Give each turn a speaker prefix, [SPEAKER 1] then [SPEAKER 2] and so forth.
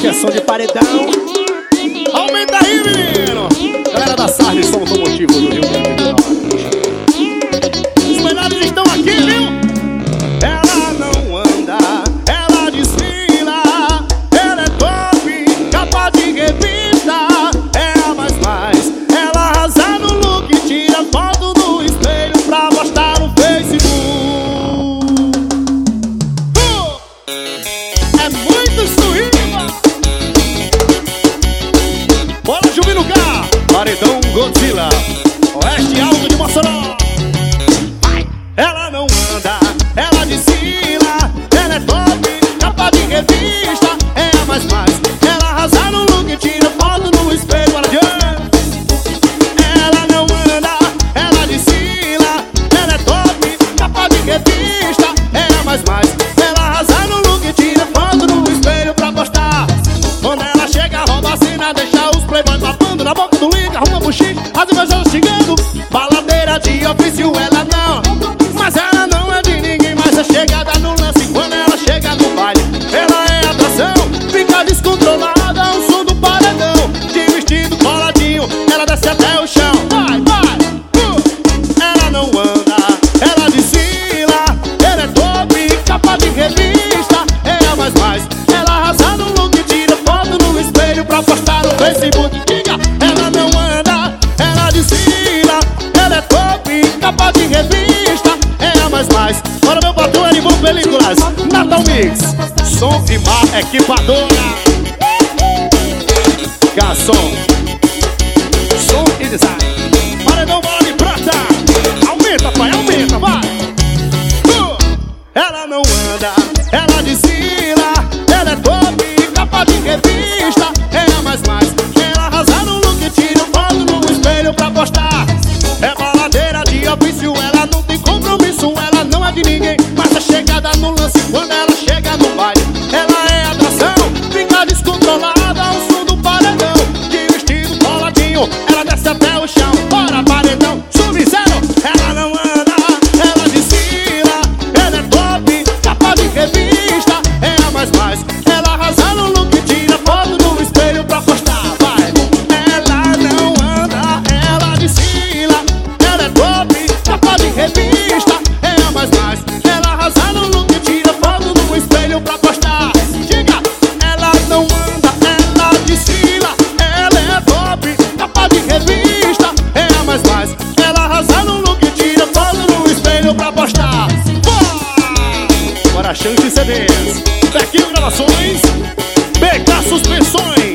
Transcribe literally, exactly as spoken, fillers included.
[SPEAKER 1] que é som de paredão.
[SPEAKER 2] Aumenta aí, menino.
[SPEAKER 1] Galera da Sarne, som automotivo do Rio Grande do Norte.
[SPEAKER 2] Os melhores estão aqui, viu? Ela não anda, ela desfila. Ela é top, capa de revista. É a mais mais. Ela arrasa no look, tira foto no espelho pra postar no Facebook. Uh! É muito suíba. Bora, Jubilucar.
[SPEAKER 1] Paredão Godzilla,
[SPEAKER 2] Oeste Alto de Mossoró. Ela não anda, ela desfila. Ela é top, capa de revista. É a mais mais. Ela arrasa no look, tira foto no espelho. Bora, adiante. Ela não anda, ela desfila. Ela é top, capa de revista. É a mais mais. Ela arrasa no look, tira foto no espelho pra postar. Quando ela chega, rouba a cena, deixa os playboys babando na boca do link, arruma buchiche, as invejas xingando. Baladeira de ofício, ela não, mas ela não é de ninguém, mas é chegada no lance. Quando ela chega no baile, ela é atração, fica descontrolada ao som do paredão. De vestido coladinho, ela desce até o chão. Vai, vai, uh! Ela não anda, ela desfila. Ela é top, capa de revista. É a mais mais. Ela arrasa no look, tira foto no espelho pra postar no Facebook. Diga, ela não anda, ela desfila. Ela é top, capa de revista. É a mais mais. Bora, meu patrão, Animal Películas, Natal Mix, som e mar, equipadora, garçom, som e design. Paredão, bola de prata. Aumenta, pai, aumenta, vai. Uh! Ela não anda, ela desfila. Ela é top, capa de revista. É a mais mais. Ela arrasa no look, tira foto no espelho pra postar. É baladeira de ofício, ela não tem compromisso. Ela não é de ninguém, mas é chegada no lance. Quando ela chega no baile, ela é atração, fica descontrolada ao som do paredão. De vestido coladinho, ela desce até o chão. Bora, paredão, sub-zero. Ela não anda, ela desfila. Ela é top, capa de revista. É a mais mais. Ela arrasa no look, tira foto no espelho pra postar. Vai. Ela não anda, ela desfila. Ela é top, capa de revista. É a mais mais. Ela arrasa no look, tira foto no espelho pra postar. Diga, ela não anda, ela desfila. Ela é top, capa de revista. É a mais mais. Ela arrasa no look, tira foto no espelho pra postar.
[SPEAKER 1] Bora, chance C Ds.
[SPEAKER 2] Bequinho Gravações, B K Suspensões.